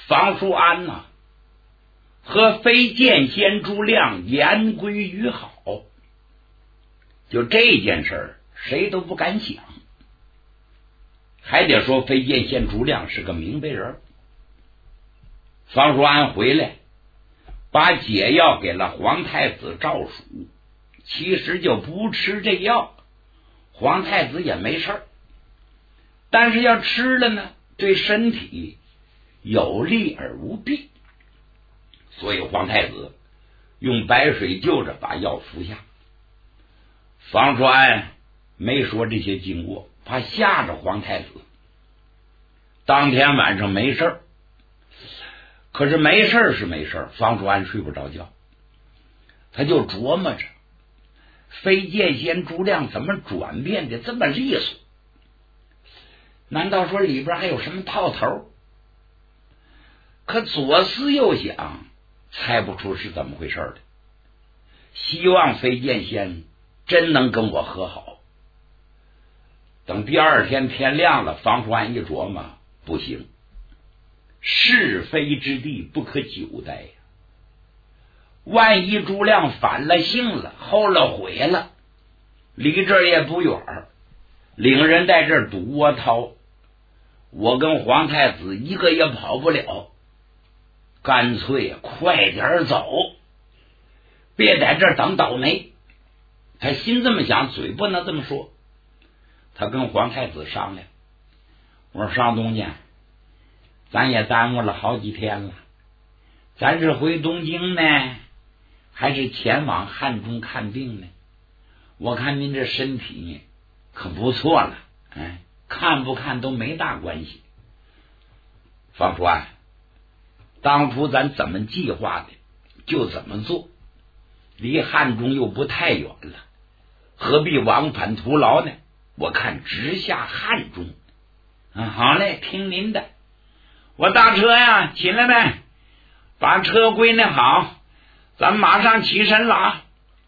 房叔安呐，和飞剑仙朱亮言归于好，就这件事儿谁都不敢想。还得说飞剑仙朱亮是个明白人。房叔安回来把解药给了皇太子赵曙，其实就不吃这药，皇太子也没事儿，但是要吃了呢，对身体有利而无弊，所以皇太子用白水就着把药服下。房叔安没说这些经过，怕吓着皇太子。当天晚上没事儿，可是没事儿是没事儿，房叔安睡不着觉，他就琢磨着飞剑仙朱亮怎么转变的这么利索，难道说里边还有什么套头？可左思右想，猜不出是怎么回事的。希望飞剑仙真能跟我和好。等第二天天亮了，房叔安一琢磨，不行，是非之地不可久待呀！万一朱亮反了性了，后了悔了，离这儿也不远，领人在这儿赌窝掏，我跟皇太子一个也跑不了，干脆快点走，别在这儿等倒霉。他心这么想，嘴不能这么说。他跟皇太子商量，我说上东家，咱也耽误了好几天了，咱是回东京呢，还是前往汉中看病呢？我看您这身体可不错了，看不看都没大关系。房叔安，当初咱怎么计划的就怎么做，离汉中又不太远了，何必往返徒劳呢？我看直下汉中。好嘞，听您的。我大车呀，起来呗，把车归纳好，咱马上起身了啊！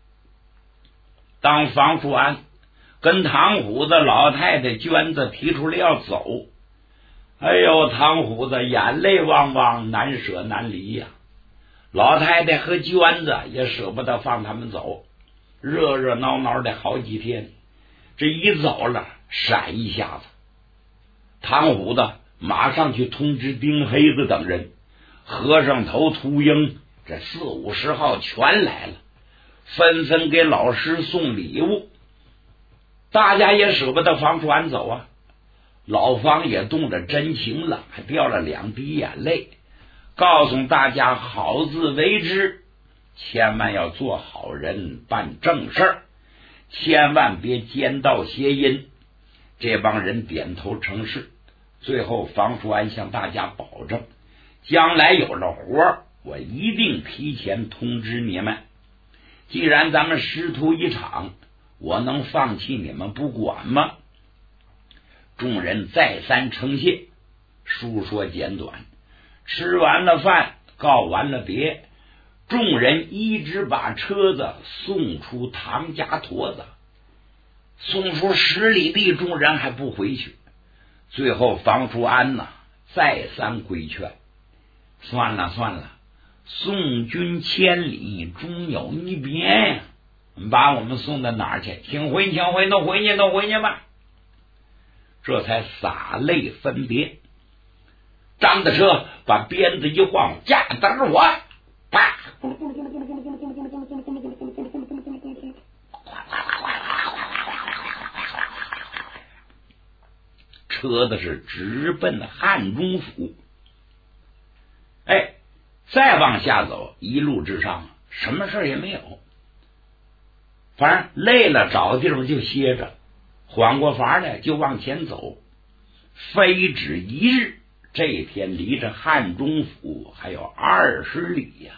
当房叔安跟唐虎子、老太太娟子提出了要走，哎呦，唐虎子眼泪汪汪，难舍难离呀。老太太和娟子也舍不得放他们走，热热闹闹的好几天，这一走了，闪一下子。唐虎子马上去通知丁黑子等人，和尚头、秃鹰这40-50号全来了，纷纷给老师送礼物。大家也舍不得房叔安走啊，老方也动了真情了，还掉了2滴眼泪，告诉大家好自为之，千万要做好人，办正事儿，千万别奸盗邪淫。这帮人点头称是。最后房叔安向大家保证，将来有了活我一定提前通知你们。既然咱们师徒一场，我能放弃你们不管吗？众人再三称谢，书说简短。吃完了饭，告完了别，众人一直把车子送出唐家坨子，送出10里地，众人还不回去。最后房叔安再三规劝，算了算了，送君千里终有一别呀，把我们送到哪儿去？请回请回，都回去都回去吧。这才洒泪分别。张大车把鞭子一晃，架灯火，啪！车子是直奔汉中府。再往下走，一路之上什么事也没有，反正累了找地方就歇着，缓过乏来就往前走。非止一日，这一天离着汉中府还有20里呀。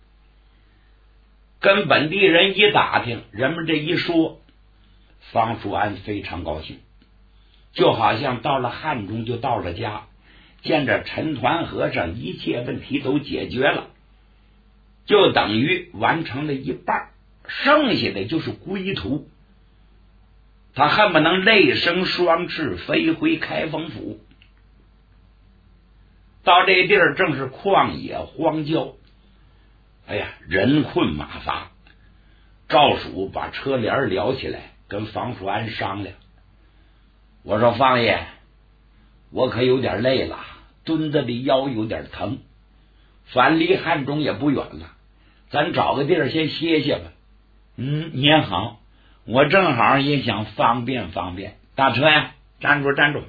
跟本地人一打听，人们这一说，房叔安非常高兴，就好像到了汉中就到了家，见着陈团和尚，一切问题都解决了，就等于完成了一半，剩下的就是归途。他恨不能累生双翅飞回开封府。 到这地儿正是旷野荒郊，哎呀，人困马乏。赵曙把车帘撩起来，跟房叔安商量。我说方爷，我可有点累了，蹲着的腰有点疼，反离汉中也不远了，咱找个地儿先歇歇吧。也好，我正好也想方便方便。大车呀，站住站住！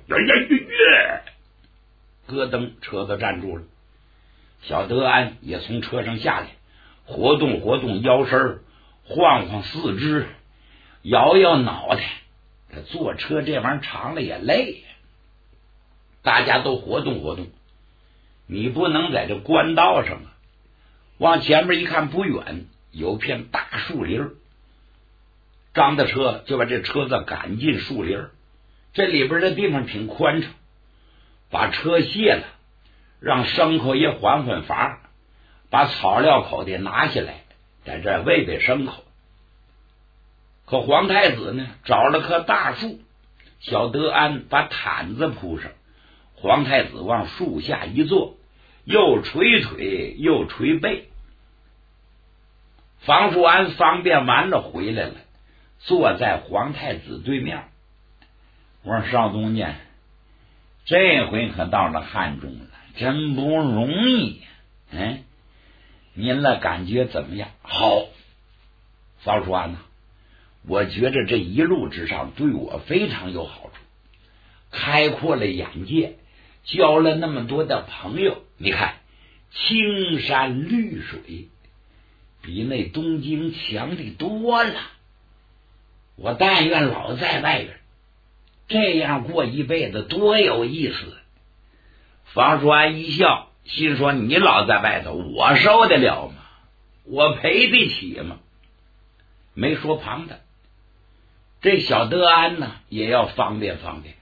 咯噔，车子站住了。小德安也从车上下来，活动活动腰身，晃晃四肢，摇摇脑袋。这坐车这玩意儿长了也累，大家都活动活动。你不能在这官道上啊！往前面一看，不远有片大树林，张大车就把这车子赶进树林。这里边的地方挺宽敞，把车卸了，让牲口也缓缓乏，把草料口袋拿下来，在这喂喂牲口。可皇太子呢，找了棵大树，小德安把毯子铺上，皇太子往树下一坐，又捶腿又捶背。房叔安方便完了回来了，坐在皇太子对面。我说少东家，这回可到了汉中了，真不容易。您的感觉怎么样？好，房叔安呐，我觉着这一路之上对我非常有好处，开阔了眼界，交了那么多的朋友。你看，青山绿水，比那东京强的多了。我但愿老在外边，这样过一辈子多有意思。房叔安一笑，心说你老在外头，我受得了吗？我赔得起吗？没说旁的。这小德安呢，也要方便方便。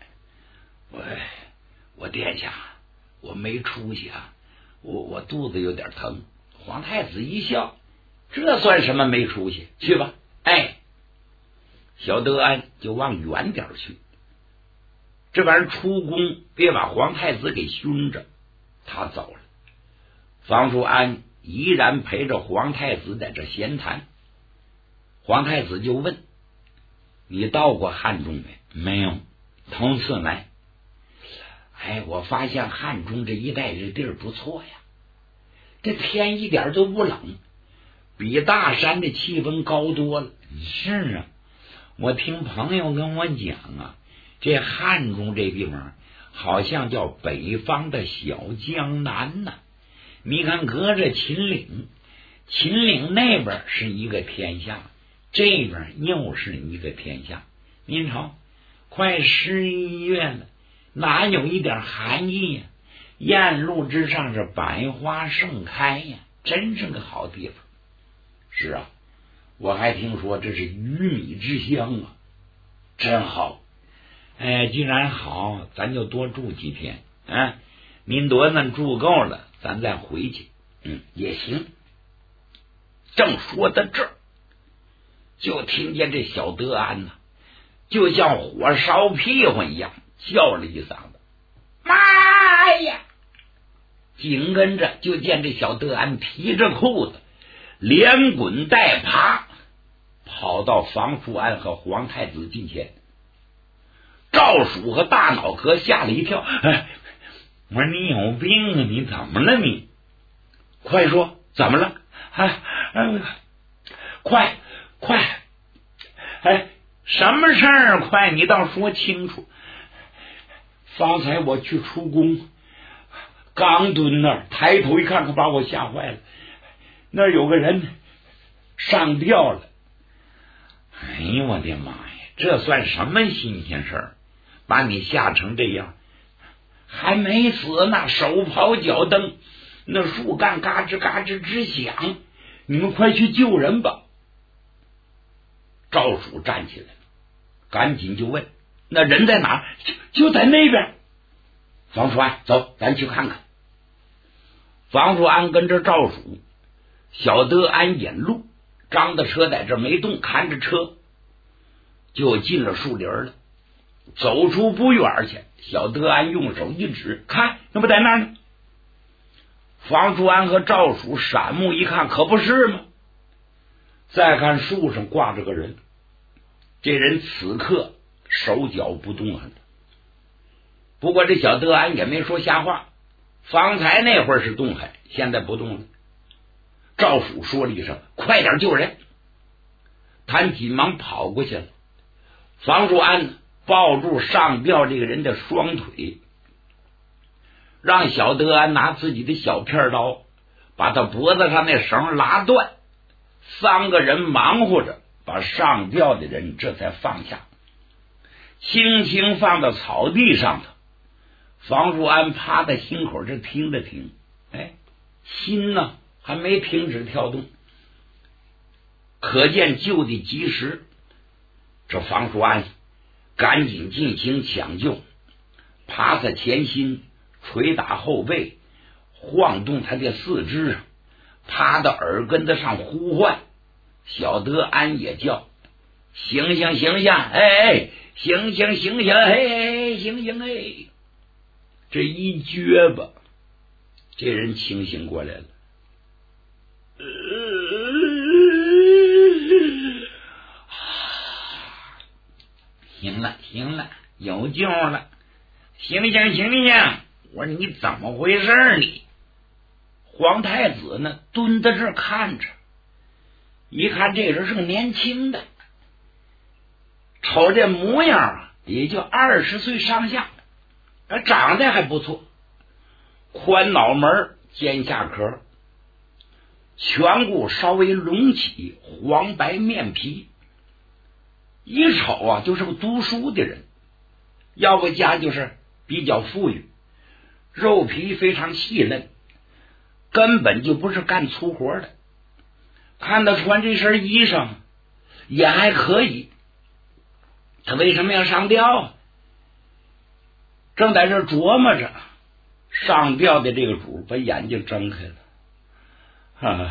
我殿下，我没出息啊，我肚子有点疼。皇太子一笑，这算什么没出息？去吧。小德安就往远点去。这玩意儿出宫，别把皇太子给熏着。他走了，房叔安依然陪着皇太子在这闲谈。皇太子就问：你到过汉中没？没有，头次来。我发现汉中这一带这地儿不错呀，这天一点都不冷，比大山的气温高多了。是啊，我听朋友跟我讲啊，这汉中这地方好像叫北方的小江南呢。你看隔着秦岭，秦岭那边是一个天下，这边又是一个天下。您瞧，快11月了，哪有一点寒意呀？雁路之上是百花盛开呀，真是个好地方。是啊，我还听说这是鱼米之乡啊，真好。既然好，咱就多住几天。您多咱住够了，咱再回去。也行。正说到这儿，就听见这小德安呢，就像火烧屁股一样叫了一嗓子：妈呀！紧跟着就见这小德安提着裤子连滚带爬跑到房叔安和皇太子近前。赵曙和大脑壳吓了一跳。我说你有病啊，你怎么了你？快说怎么了？快什么事儿？快，你倒说清楚。方才我去出宫，刚蹲那儿，抬头一看，可把我吓坏了。那儿有个人上吊了。我的妈呀，这算什么新鲜事儿？把你吓成这样。还没死呢，手刨脚蹬，那树干嘎吱嘎吱直响。你们快去救人吧。赵曙站起来了，赶紧就问：那人在哪儿？就在那边。房叔安，走，咱去看看。房叔安跟着赵曙，小德安引路，张大车在这没动，看着车，就进了树林了。走出不远去，小德安用手一指，看，那不在那儿呢。 房叔安和赵曙闪目一看，可不是吗？再看树上挂着个人，这人此刻手脚不动弹了。不过这小德安也没说瞎话，方才那会儿是动弹，现在不动了。赵曙说了一声：“快点救人！”他急忙跑过去了。房叔安抱住上吊这个人的双腿，让小德安拿自己的小片刀把他脖子上那绳拉断。三个人忙活着把上吊的人这才放下，轻轻放到草地上头。房叔安趴在心口这听着听，心呢还没停止跳动，可见救的及时。这房叔安赶紧进行抢救，趴在前心，捶打后背，晃动他的四肢，趴到耳根子上呼唤。小德安也叫：“醒醒醒醒，醒醒醒醒，醒醒！”这一撅吧，这人清醒过来了。行了，有救了！醒醒！我说你怎么回事你？皇太子呢，蹲在这儿看着，一看这人是个年轻的，瞅这模样也就20岁上下，长得还不错，宽脑门，尖下颏，颧骨稍微隆起，黄白面皮，一瞅就是个读书的人，要不家就是比较富裕，肉皮非常细嫩，根本就不是干粗活的。看他穿这身衣裳也还可以，他为什么要上吊？正在这琢磨着，上吊的这个主把眼睛睁开了。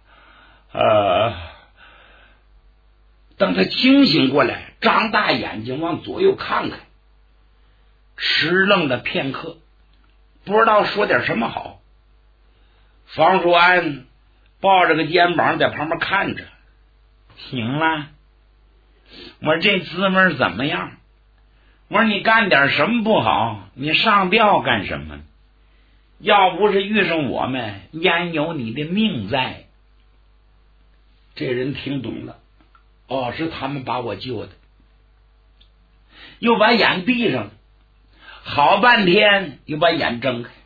等他清醒过来，张大眼睛往左右看看，迟愣了片刻，不知道说点什么好。房叔安抱着个肩膀在旁边看着。行了，我说这滋味怎么样？我说你干点什么不好？你上吊干什么？要不是遇上我们，焉有你的命在？这人听懂了，是他们把我救的，又把眼闭上了，好半天又把眼睁开。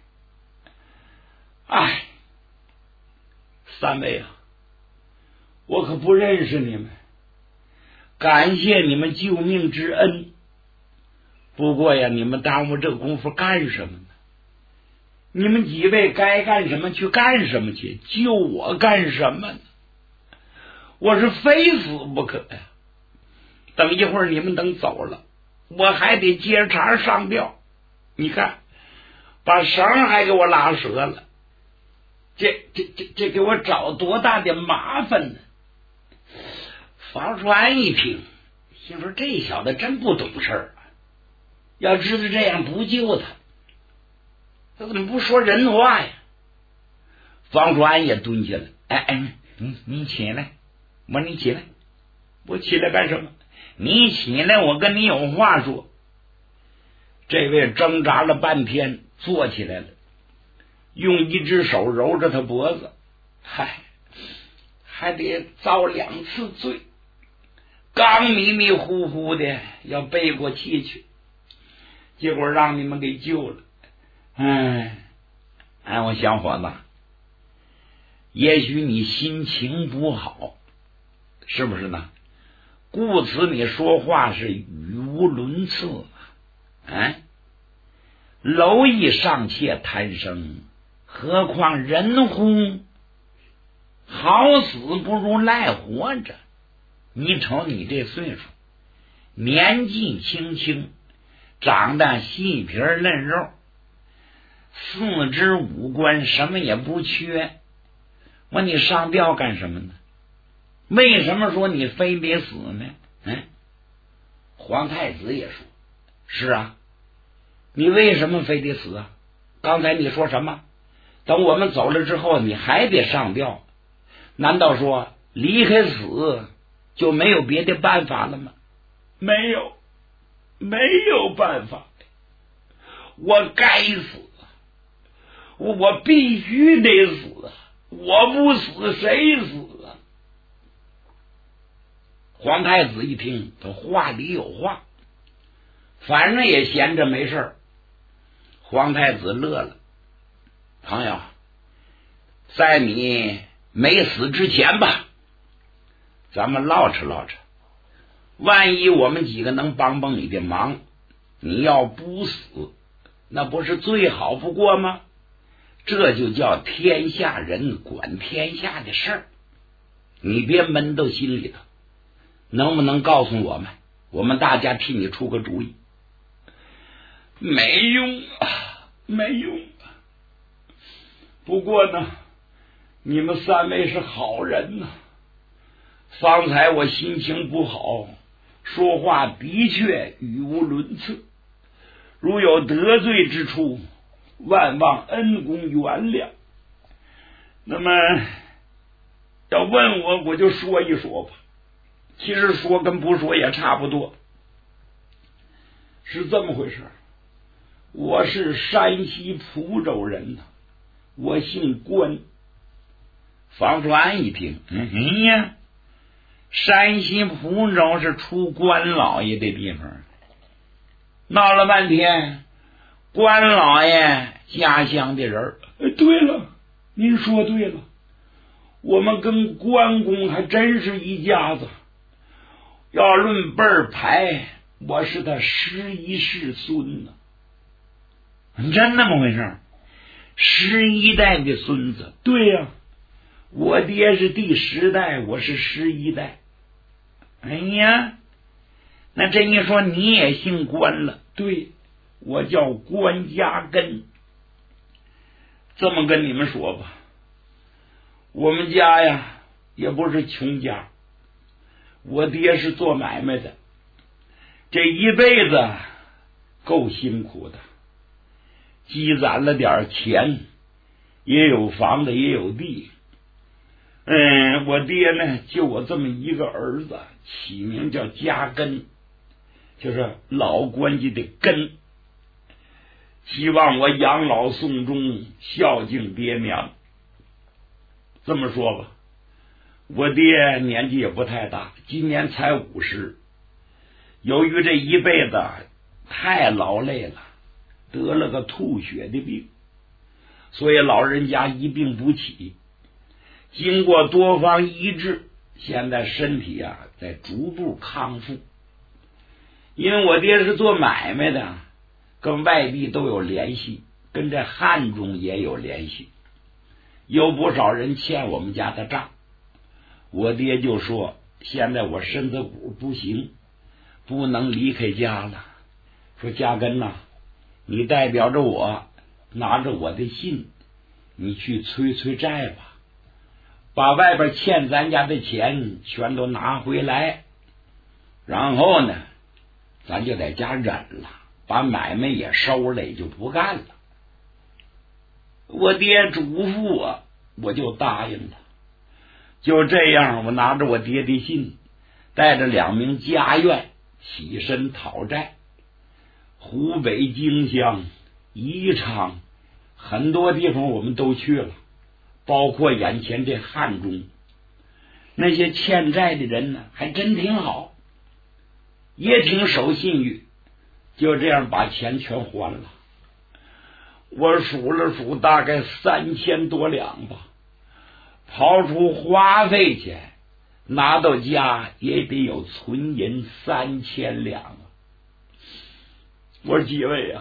三位我可不认识你们，感谢你们救命之恩。不过呀，你们耽误这功夫干什么呢？你们几位该干什么去干什么去，救我干什么呢？我是非死不可呀！等一会儿你们等走了，我还得接茬上吊。你看，把绳还给我拉折了，这给我找多大的麻烦呢？房川一听，心说这小子真不懂事儿，要知道这样不救他怎么不说人话呀？房川也蹲下了，你起来，我说你起来，我起来干什么？你起来，我跟你有话说。这位挣扎了半天，坐起来了，用一只手揉着他脖子，还得遭2次罪，刚迷迷糊糊的要背过气去，结果让你们给救了。我小伙子，也许你心情不好，是不是呢？故此你说话是语无伦次。蝼蚁尚且贪生，何况人乎？好死不如赖活着。你瞅你这岁数，年纪轻轻，长得细皮嫩肉，四肢五官什么也不缺，问你上吊干什么呢？为什么说你非得死呢？皇太子也说，是啊，你为什么非得死啊？刚才你说什么？ 等我们走了之后，你还得上吊，难道说离开死就没有别的办法了吗？ 没有办法，我该死，我必须得死，我不死谁死啊？ 皇太子一听，他话里有话，反正也闲着没事儿。皇太子乐了，朋友，在你没死之前吧，咱们唠扯唠扯，万一我们几个能帮帮你的忙，你要不死，那不是最好不过吗？这就叫天下人管天下的事儿，你别闷到心里头，能不能告诉我们？我们大家替你出个主意。 没用啊，没用啊。不过呢，你们三位是好人呐。方才我心情不好，说话的确语无伦次，如有得罪之处，万望恩公原谅。那么要问我就说一说吧，其实说跟不说也差不多。是这么回事，我是山西蒲州人呐，我姓关。 方川一听，呀，山西蒲州是出关老爷的地方，闹了半天，关老爷家乡的人。 对了，您说对了，我们跟关公还真是一家子。要论辈儿排，我是他11世孙呢。 真那么回事？11代的孙子？ 对呀，我爹是第10代，我是11代。 哎呀，那这一说你也姓关了？ 对，我叫关家根。这么跟你们说吧，我们家呀也不是穷家，我爹是做买卖的，这一辈子够辛苦的，积攒了点钱，也有房子也有地。我爹呢就我这么一个儿子，起名叫家根，就是老关家的根，希望我养老送终，孝敬爹娘。这么说吧，我爹年纪也不太大，今年才50，由于这一辈子太劳累了，得了个吐血的病，所以老人家一病不起。经过多方医治，现在身体在逐步康复。因为我爹是做买卖的，跟外地都有联系，跟这汉中也有联系，有不少人欠我们家的账。我爹就说，现在我身子骨不行，不能离开家了，说家根呐，你代表着我，拿着我的信，你去催债吧，把外边欠咱家的钱全都拿回来，然后呢咱就在家忍了，把买卖也收了，也就不干了。我爹嘱咐我就答应了。就这样，我拿着我爹的信，带着2名家眷起身讨债。湖北荆襄、宜昌很多地方我们都去了，包括眼前这汉中。那些欠债的人呢还真挺好，也挺守信誉，就这样把钱全还了。我数了数，大概3000多两吧，刨出花费去，拿到家也得有存银3000两。我说几位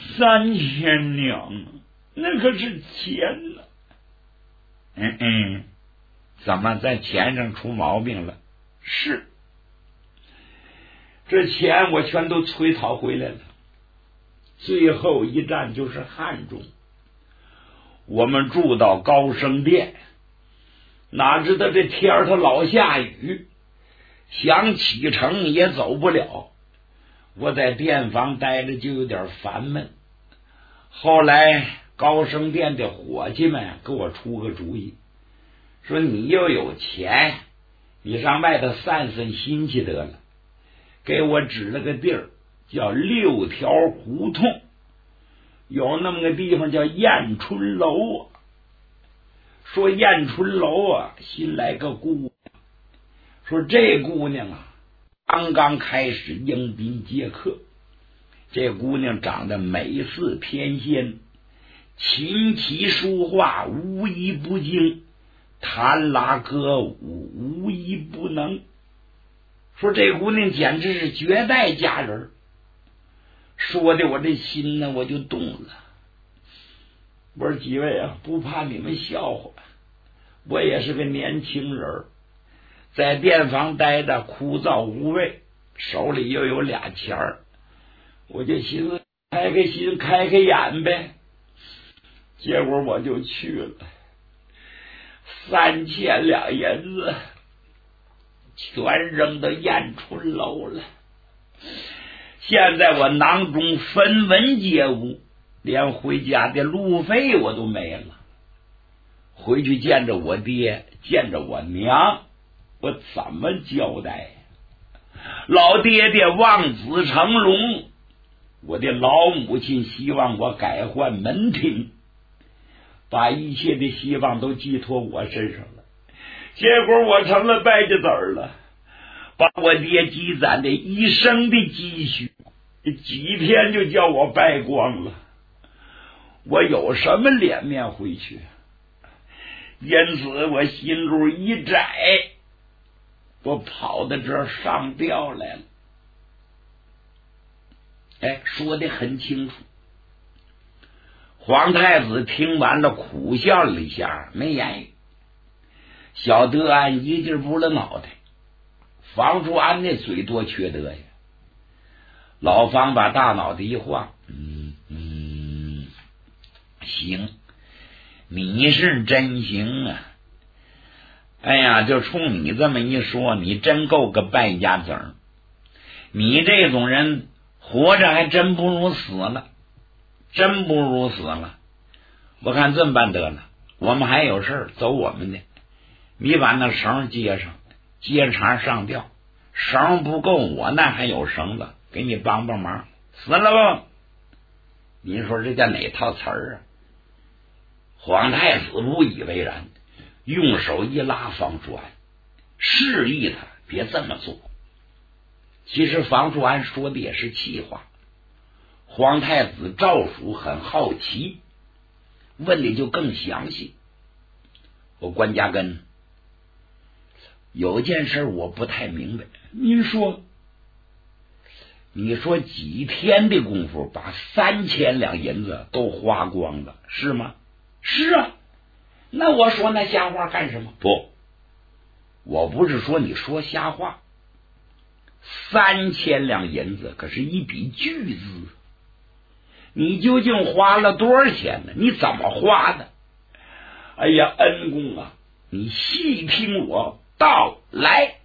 3000两那可是钱呢。 怎么在钱上出毛病了？ 是，这钱我全都催讨回来了。最后一站就是汉中，我们住到高升殿，哪知道这天儿它老下雨，想启程也走不了。我在店房待着就有点烦闷，后来高升殿的伙计们给我出个主意，说你又有钱，你上外头散散心去得了，给我指了个地儿，叫6条胡同，有那么个地方叫燕春楼啊。说燕春楼啊，新来个姑娘，说这姑娘啊，刚刚开始迎宾接客，这姑娘长得美似翩仙，琴棋书画无一不精，弹拉歌舞无一不能。说这姑娘简直是绝代佳人，说的我这心呢我就动了。我说几位啊，不怕你们笑话，我也是个年轻人，在店房待着枯燥无味，手里又有俩钱儿，我就寻思开开心开开眼呗。结果我就去了，3000两银子全扔到燕春楼了。现在我囊中分文皆无，连回家的路费我都没了。回去见着我爹，见着我娘，我怎么交代呀？老爹爹望子成龙，我的老母亲希望我改换门庭，把一切的希望都寄托我身上了，结果我成了败家子儿了，把我爹积攒的一生的积蓄几天就叫我败光了，我有什么脸面回去？因此我心路一窄，我跑到这儿上吊来了。说得很清楚。皇太子听完了苦笑了一下，没言语。小德安一劲补了脑袋，房叔安那嘴多缺德呀！老方把大脑袋一晃，行，你是真行啊！哎呀，就冲你这么一说，你真够个败家子儿。你这种人活着还真不如死了，真不如死了。我看这么办得了，我们还有事儿，走我们的。你把那绳接上，接茬上吊，绳不够，我那还有绳子，给你帮帮忙。死了吧？您说这叫哪套词儿啊？皇太子不以为然，用手一拉房叔安，示意他别这么做。其实房叔安说的也是气话。皇太子赵曙很好奇，问的就更详细。我关家根，有件事我不太明白，您说。你说几天的功夫把3000两银子都花光了，是吗？是啊。那我说那瞎话干什么？不，我不是说你说瞎话。3000两银子可是一笔巨资，你究竟花了多少钱呢？你怎么花的？哎呀，恩公啊，你细听我道来。